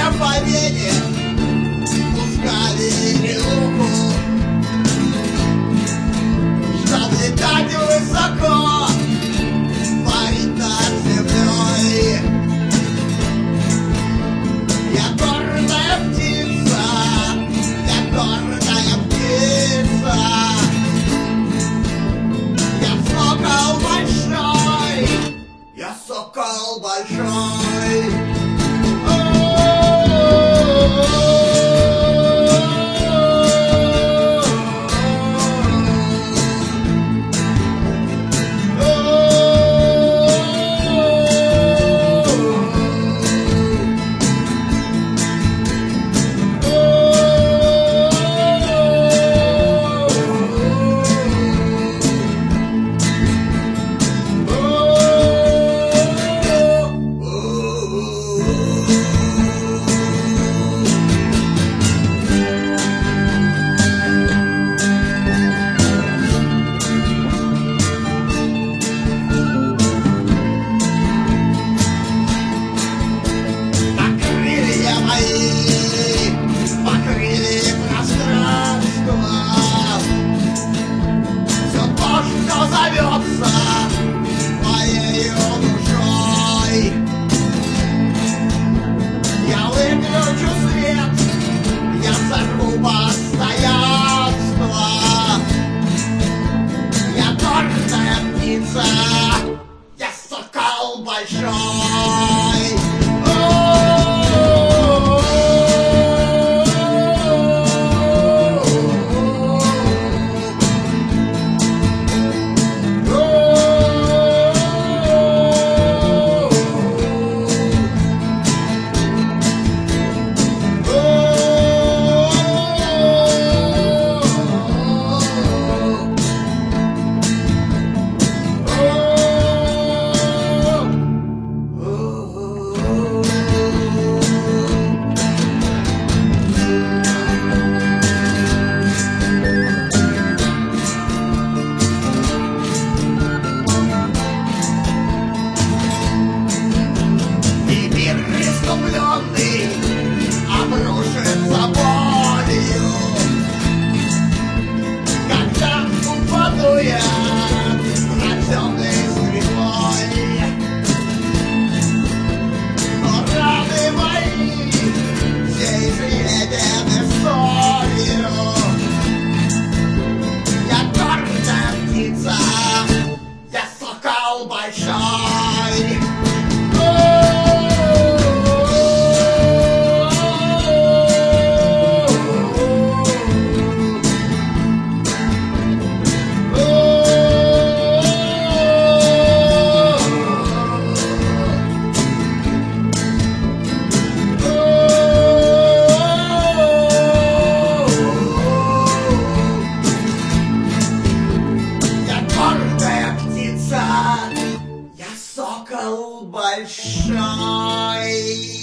по вене пускали руку, чтоб летать высоко, парить над землей. Я гордая птица, я гордая птица. Я сокол большой, я сокол большой. Покрыли пространство, все то, что зовется моею душой. Я выключу свет, я сорву постоянство. Я гордая птица, я сокол большой. Преступленный обрушится болью, когда упаду я рожденный стрелой. Но раны мои все изъедены солью. Я гордая птица, я сокол большой. Я сокол большой.